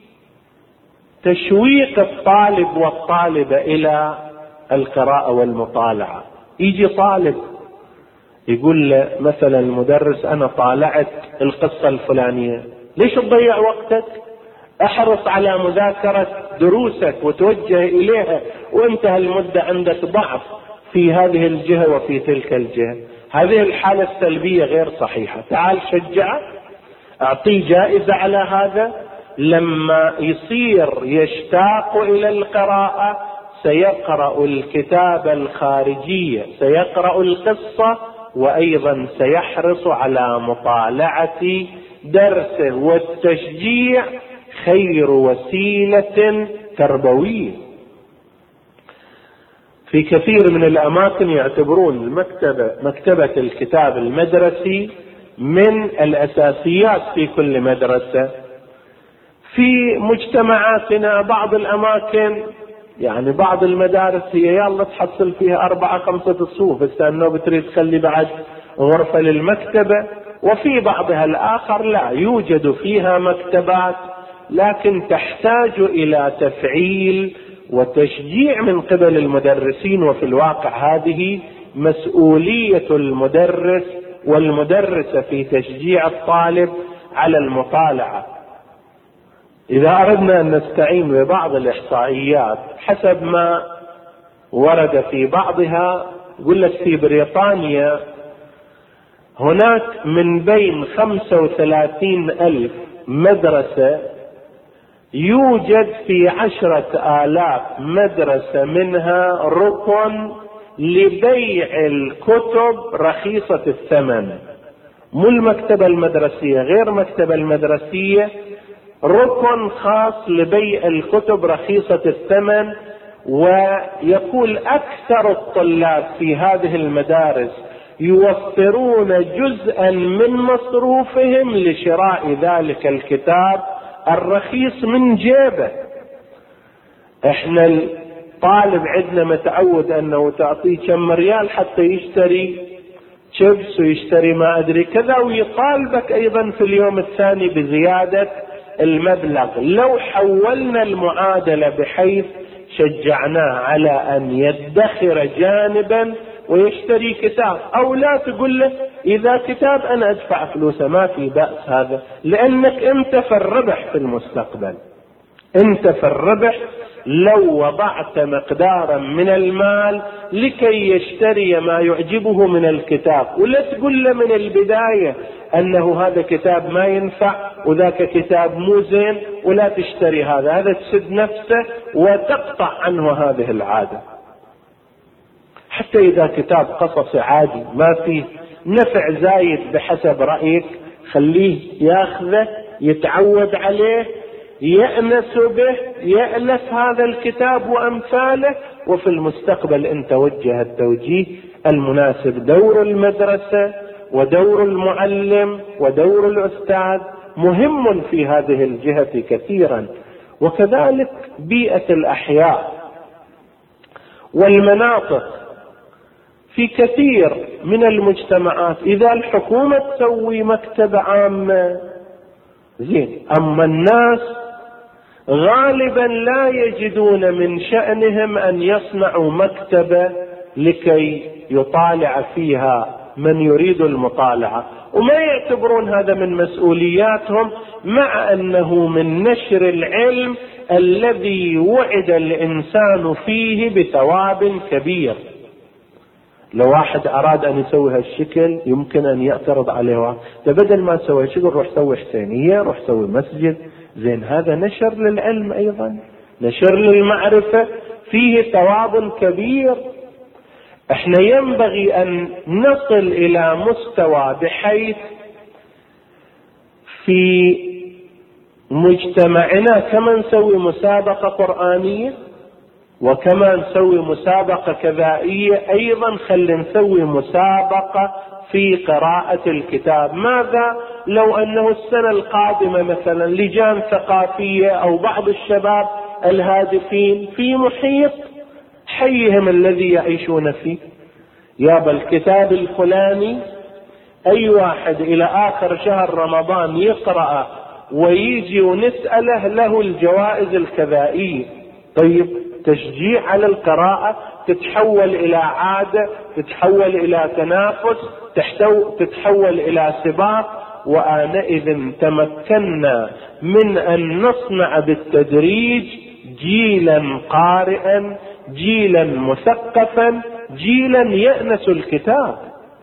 تشويق الطالب والطالبة الى القراءة والمطالعة. يجي طالب يقول له مثلا المدرس انا طالعت القصة الفلانية، ليش تضيع وقتك؟ احرص على مذاكرة دروسك وتوجه اليها، وانت هالمدة عندك ضعف في هذه الجهة وفي تلك الجهة. هذه الحالة السلبية غير صحيحة. تعال شجعه، اعطيه جائزة على هذا. لما يصير يشتاق الى القراءة سيقرأ الكتاب الخارجية، سيقرأ القصة وأيضا سيحرص على مطالعة درسه، والتشجيع خير وسيلة تربوية. في كثير من الأماكن يعتبرون مكتبة الكتاب المدرسي من الأساسيات في كل مدرسة. في مجتمعاتنا بعض الأماكن يعني بعض المدارس هي يلا تحصل فيها 4-5 صفوف، استنوا بتريد تخلي بعد غرفة للمكتبة. وفي بعضها الآخر لا يوجد فيها مكتبات، لكن تحتاج إلى تفعيل وتشجيع من قبل المدرسين. وفي الواقع هذه مسؤولية المدرس والمدرسة في تشجيع الطالب على المطالعة. إذا أردنا أن نستعين ببعض الإحصائيات حسب ما ورد في بعضها، يقول لك في بريطانيا هناك من بين 35,000 مدرسة يوجد في 10,000 مدرسة منها ركن لبيع الكتب رخيصة الثمن. مو المكتبة المدرسية، غير مكتبة المدرسية، ركن خاص لبيع الكتب رخيصة الثمن. ويقول أكثر الطلاب في هذه المدارس يوفرون جزءا من مصروفهم لشراء ذلك الكتاب الرخيص من جيبه. احنا الطالب عندنا متعود انه تعطيه كم ريال حتى يشتري شيبس ويشتري ما ادري كذا، ويطالبك ايضا في اليوم الثاني بزيادة المبلغ. لو حولنا المعادلة بحيث شجعناه على ان يدخر جانبا ويشتري كتاب، او لا تقول له اذا كتاب انا ادفع فلوسه ما في بأس هذا، لانك انت في الربح في المستقبل. انت في الربح لو وضعت مقدارا من المال لكي يشتري ما يعجبه من الكتاب، ولا تقول له من البداية انه هذا كتاب ما ينفع وذاك كتاب مو زين ولا تشتري هذا تسد نفسه وتقطع عنه هذه العادة. حتى إذا كتاب قصصي عادي ما فيه نفع زايد بحسب رأيك، خليه ياخذه يتعود عليه، يأنس به، يألف هذا الكتاب وأمثاله، وفي المستقبل أنت وجه التوجيه المناسب. دور المدرسة ودور المعلم ودور الأستاذ مهم في هذه الجهة كثيرا. وكذلك بيئة الأحياء والمناطق. في كثير من المجتمعات إذا الحكومة تسوي مكتبة عامة زين، أما الناس غالبا لا يجدون من شأنهم أن يصنعوا مكتبة لكي يطالع فيها من يريد المطالعة، وما يعتبرون هذا من مسؤولياتهم، مع أنه من نشر العلم الذي وعد الإنسان فيه بثواب كبير. لو واحد أراد أن يسوي هالشكل يمكن أن يعترض عليه، بدل ما سوي شكل روح سوي حسينية، روح سوي مسجد. زين، هذا نشر للعلم أيضا، نشر للمعرفة، فيه ثواب كبير. احنا ينبغي أن نصل إلى مستوى بحيث في مجتمعنا كما نسوي مسابقة قرآنية وكما نسوي مسابقة كذائية، أيضا خلي نسوي مسابقة في قراءة الكتاب. ماذا لو أنه السنة القادمة مثلا لجان ثقافية أو بعض الشباب الهادفين في محيط حيهم الذي يعيشون فيه، يابا الكتاب الفلاني أي واحد إلى آخر شهر رمضان يقرأ ويجي ونسأله له الجوائز الكذائية. طيب، تشجيع على القراءة تتحول إلى عادة، تتحول إلى تنافس، تتحول إلى سباق، وآنئذ تمكنا من أن نصنع بالتدريج جيلا قارئا، جيلا مثقفا، جيلا يأنس الكتاب.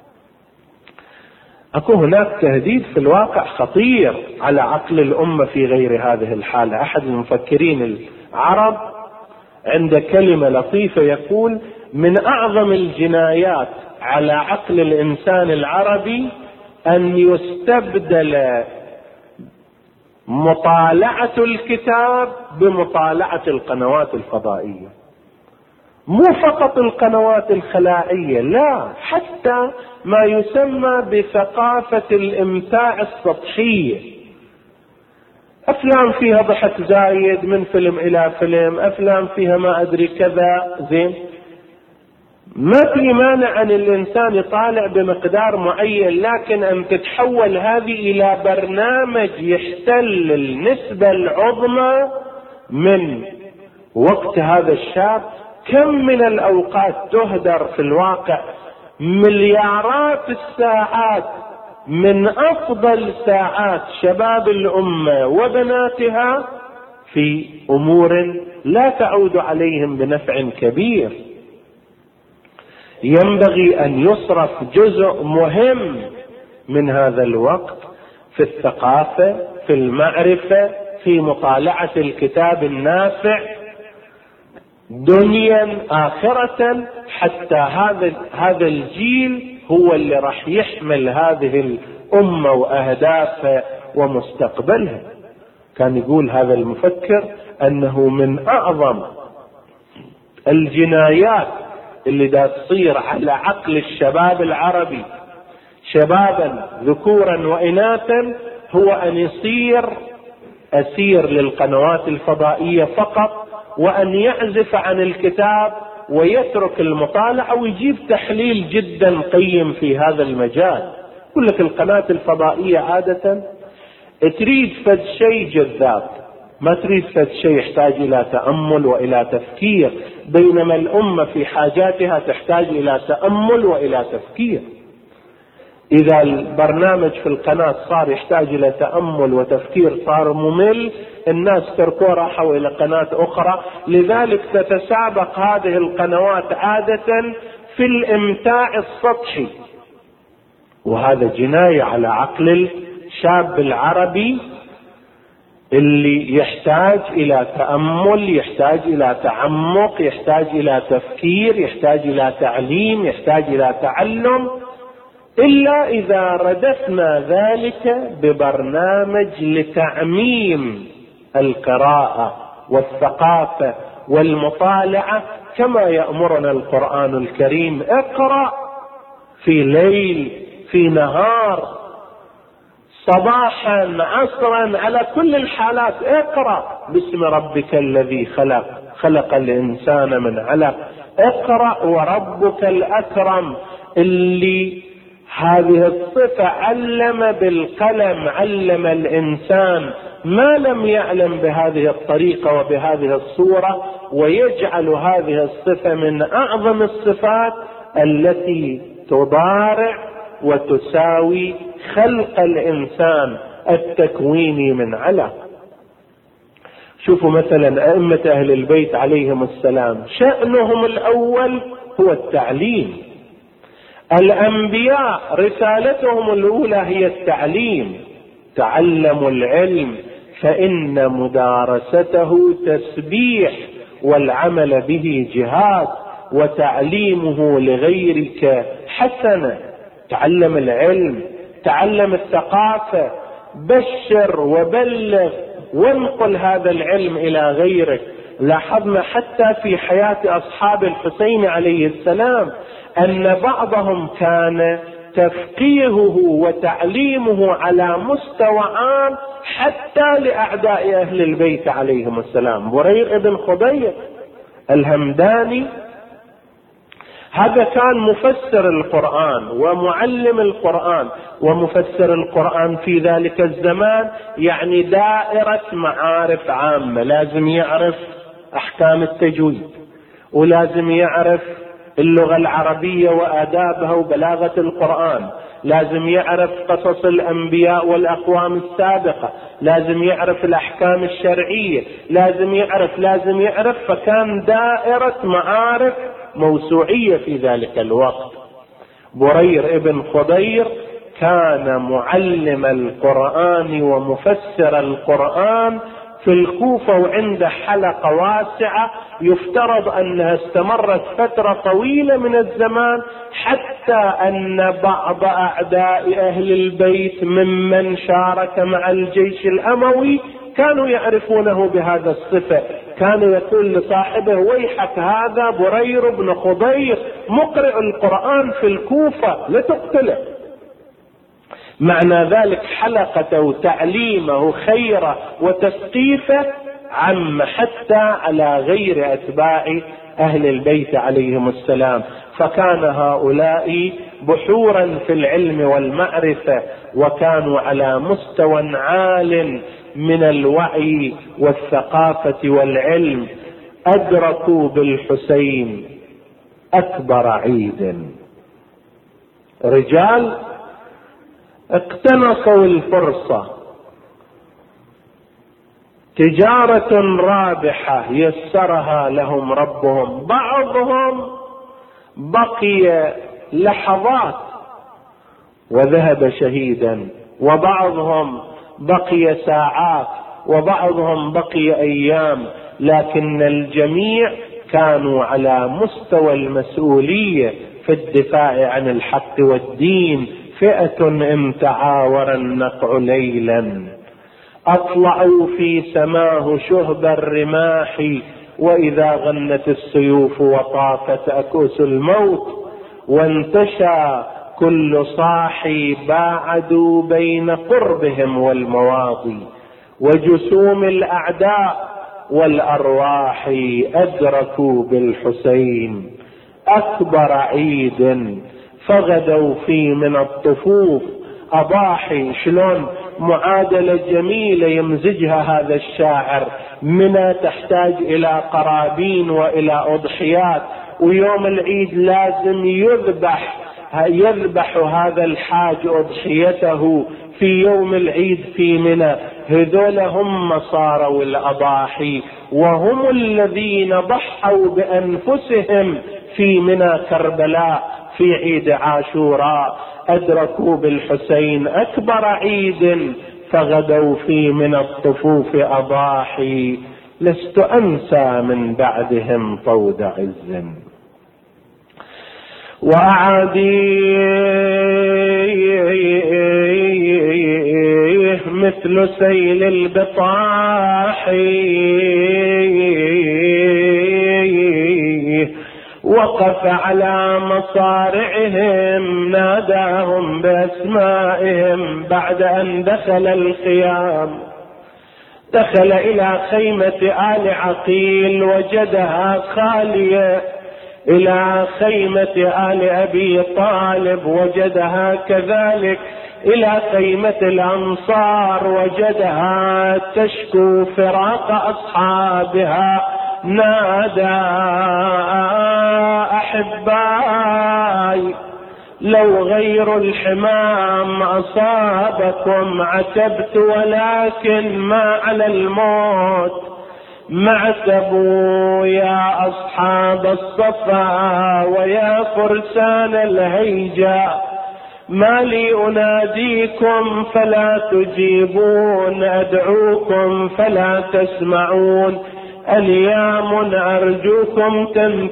أكو هناك تهديد في الواقع خطير على عقل الأمة في غير هذه الحالة. أحد المفكرين العرب عند كلمة لطيفة يقول: من أعظم الجنايات على عقل الإنسان العربي أن يستبدل مطالعة الكتاب بمطالعة القنوات الفضائية. مو فقط القنوات الخلاعية، لا، حتى ما يسمى بثقافة الإمتاع السطحية. أفلام فيها ضحك زايد من فيلم إلى فيلم، أفلام فيها ما أدري كذا، زين، ما في مانع أن الإنسان يطالع بمقدار معين، لكن أن تتحول هذه إلى برنامج يحتل النسبة العظمى من وقت هذا الشاب. كم من الأوقات تهدر في الواقع، مليارات الساعات من أفضل ساعات شباب الأمة وبناتها في أمور لا تعود عليهم بنفع كبير. ينبغي أن يصرف جزء مهم من هذا الوقت في الثقافة، في المعرفة، في مطالعة الكتاب النافع دنيا آخرة، حتى هذا الجيل هو اللي راح يحمل هذه الأمة وأهدافها ومستقبلها. كان يقول هذا المفكر أنه من أعظم الجنايات اللي دا تصير على عقل الشباب العربي، شبابا ذكورا وإناثا، هو أن يصير أسير للقنوات الفضائية فقط، وأن يعزف عن الكتاب ويترك المطالعة ويجيب تحليل جدا قيم في هذا المجال. يقول لك القناة الفضائية عادة تريد فد شيء جذاب، ما تريد فد شيء يحتاج إلى تأمل وإلى تفكير، بينما الأمة في حاجاتها تحتاج إلى تأمل وإلى تفكير. إذا البرنامج في القناة صار يحتاج إلى تأمل وتفكير صار ممل، الناس تركوا راحوا إلى قناة أخرى. لذلك تتسابق هذه القنوات عادة في الإمتاع السطحي، وهذا جناية على عقل الشاب العربي اللي يحتاج إلى تأمل، يحتاج إلى تعمق، يحتاج إلى تفكير، يحتاج إلى تعليم، يحتاج إلى تعلم، إلا إذا ردفنا ذلك ببرنامج لتعميم القراءة والثقافة والمطالعة كما يأمرنا القرآن الكريم: اقرأ في ليل، في نهار، صباحا، عصرا، على كل الحالات اقرأ باسم ربك الذي خلق، خلق الإنسان من علق. اقرأ وربك الأكرم، اللي هذه الصفة علم بالقلم، علم الإنسان ما لم يعلم بهذه الطريقة وبهذه الصورة، ويجعل هذه الصفة من أعظم الصفات التي تضارع وتساوي خلق الإنسان التكويني من علق. شوفوا مثلا أئمة أهل البيت عليهم السلام، شأنهم الأول هو التعليم. الأنبياء رسالتهم الأولى هي التعليم. تعلموا العلم فإن مدارسته تسبيح والعمل به جهاد وتعليمه لغيرك حسنة. تعلم العلم، تعلم الثقافة، بشر وبلغ وانقل هذا العلم إلى غيرك. لاحظنا حتى في حياة أصحاب الحسين عليه السلام أن بعضهم كان تفقيهه وتعليمه على مستوى عام حتى لأعداء أهل البيت عليهم السلام. برير ابن خبير الهمداني هذا كان مفسر القرآن ومعلم القرآن ومفسر القرآن في ذلك الزمان، يعني دائرة معارف عامة. لازم يعرف أحكام التجويد، ولازم يعرف اللغة العربية وآدابها وبلاغة القرآن، لازم يعرف قصص الأنبياء والأقوام السابقة، لازم يعرف الأحكام الشرعية، لازم يعرف. فكان دائرة معارف موسوعية في ذلك الوقت. برير ابن خبير كان معلم القرآن ومفسر القرآن في الكوفة وعنده حلقة واسعة يفترض أنها استمرت فترة طويلة من الزمان، حتى أن بعض أعداء أهل البيت ممن شارك مع الجيش الأموي كانوا يعرفونه بهذا الصفة، كانوا يقول لصاحبه: ويحك هذا برير بن خضير مقرئ القرآن في الكوفة لتقتله. معنى ذلك حلقته وتعليمه خيره وتثقيفه عم حتى على غير أتباع أهل البيت عليهم السلام، فكان هؤلاء بحورا في العلم والمعرفة، وكانوا على مستوى عال من الوعي والثقافة والعلم. أدركوا بالحسين أكبر عيد، رجال اقتنصوا الفرصة، تجارة رابحة يسرها لهم ربهم. بعضهم بقي لحظات وذهب شهيدا، وبعضهم بقي ساعات، وبعضهم بقي أيام، لكن الجميع كانوا على مستوى المسؤولية في الدفاع عن الحق والدين. فئة إن تعاور النقع ليلا أطلعوا في سماه شهب الرماح، وإذا غنت السيوف وطافت أكوس الموت، وانتشى كل صاحي باعدوا بين قربهم والمواضي، وجسوم الأعداء والأرواح أدركوا بالحسين أكبر عيد، فغدوا فيه من الطفوف أضاحي. شلون معادلة جميلة يمزجها هذا الشاعر. منى تحتاج إلى قرابين وإلى أضحيات، ويوم العيد لازم يذبح هذا الحاج أضحيته في يوم العيد في منى. هذول هم صاروا الأضاحي، وهم الذين ضحوا بأنفسهم في منى كربلاء في عيد عاشوراء. أدركوا بالحسين أكبر عيد، فغدوا فيه من الطفوف أضاحي، لست أنسى من بعدهم طود عز. وأعاديه مثل سيل البطاح، وقف على مصارعهم ناداهم بأسمائهم بعد أن دخل الخيام. دخل إلى خيمة آل عقيل وجدها خالية، إلى خيمة آل أبي طالب وجدها كذلك، إلى خيمة الأنصار وجدها تشكو فراق أصحابها. نادى: أحبائي، لو غير الحمام أصابكم عتبت، ولكن ما على الموت معتبوا. يا أصحاب الصفا ويا فرسان الهيجا، ما لي أناديكم فلا تجيبون، أدعوكم فلا تسمعون، أليام أرجوكم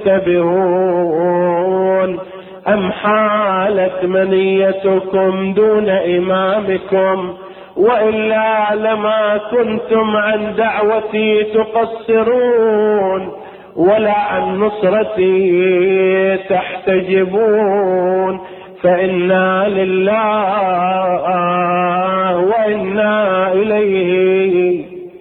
تنتبهون. أم حالت منيتكم دون إمامكم، وإلا لما كنتم عن دعوتي تقصرون، ولا عن نصرتي تحتجبون. فإنا لله وإنا إليه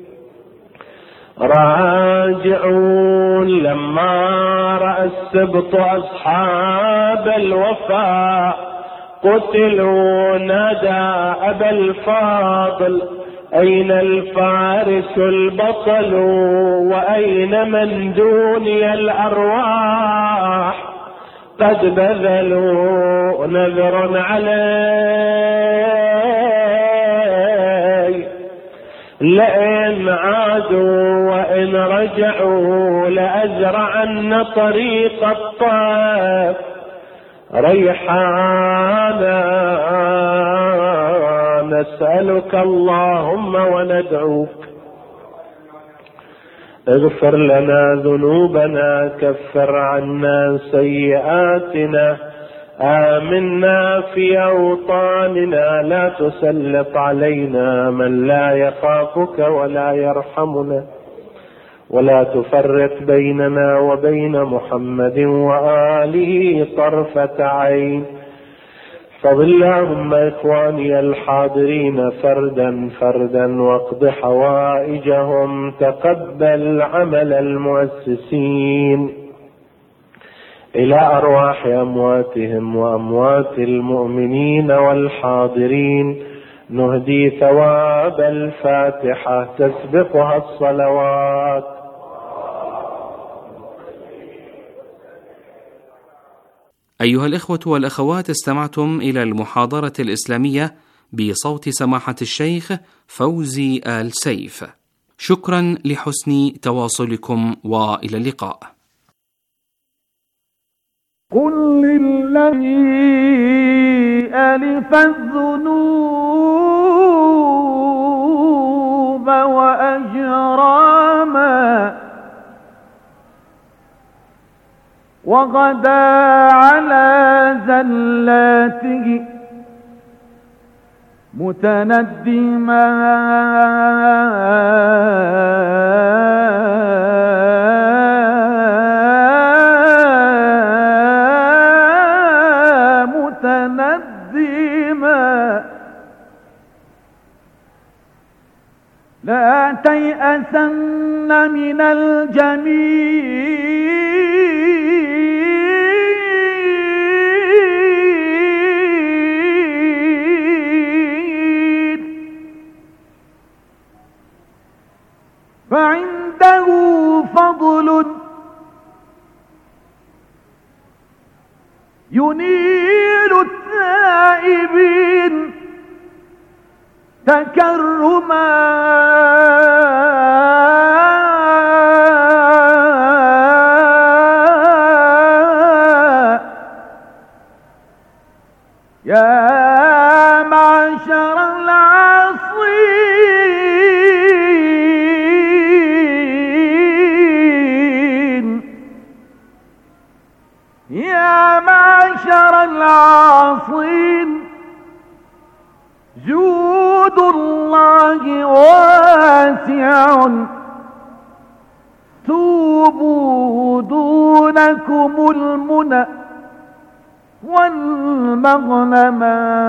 راجعون. لما رأى السبط أصحاب الوفاء قتلوا، نادى أبا الفاضل: أين الفارس البطل، وأين من دوني الأرواح؟ قد بذلوا نذر علي، لئن عادوا وإن رجعوا لأزرعن طريق الطائف ريحانا. نسألك اللهم وندعوك اغفر لنا ذنوبنا، كفر عنا سيئاتنا، آمنا في أوطاننا، لا تسلط علينا من لا يخافك ولا يرحمنا، ولا تفرق بيننا وبين محمد وآله طرفة عين. احفظ اللهم إخواني الحاضرين فردا فردا، واقض حوائجهم، تقبل عمل المؤسسين. إلى أرواح أمواتهم وأموات المؤمنين والحاضرين نهدي ثواب الفاتحة تسبقها الصلوات. أيها الإخوة والأخوات، استمعتم إلى المحاضرة الإسلامية بصوت سماحة الشيخ فوزي آل سيف. شكرا لحسن تواصلكم، وإلى اللقاء. قل للذي ألف الذنوب وأجراما وغدا على زلاته متندما لا تيأسن من الجميل، فعنده فضل ينيل التائبين تكرما يا معشر العاصين، يا معشر العاصين، جود الله واسع، توبوا دونكم المنى والمغنم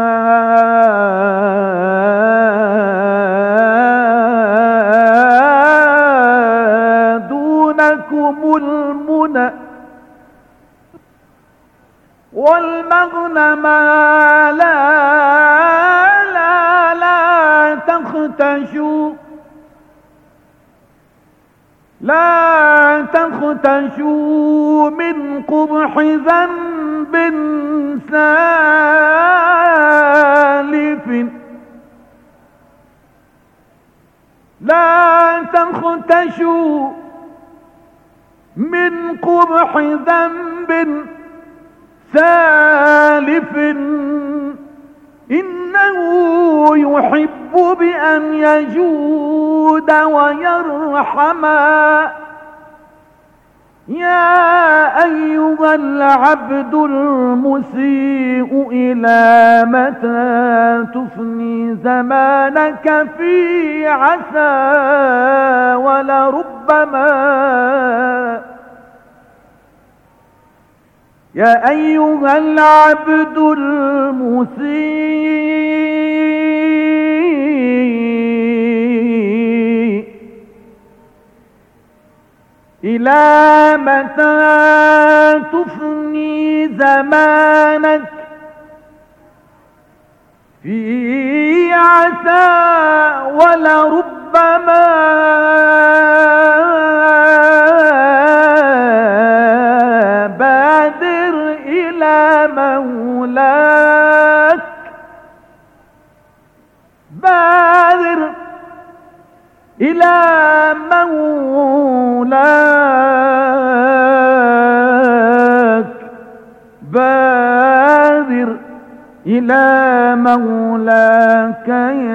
دونكم المنى والمغنم لا تختشوا، لا تختشوا من قبح ذنب سالف، لا تختشوا من قبح ذنب سالف، إنه يحب بأن يجود ويرحما. يا أيها العبد المسيء، إلى متى تفني زمانك في عسى ولربما، يا أيها العبد المسيء، إلى متى تفني زمانك في عسى ولربما، بادر إلى مولاك، بادر إلى مولاك، بادر إلى مولاك.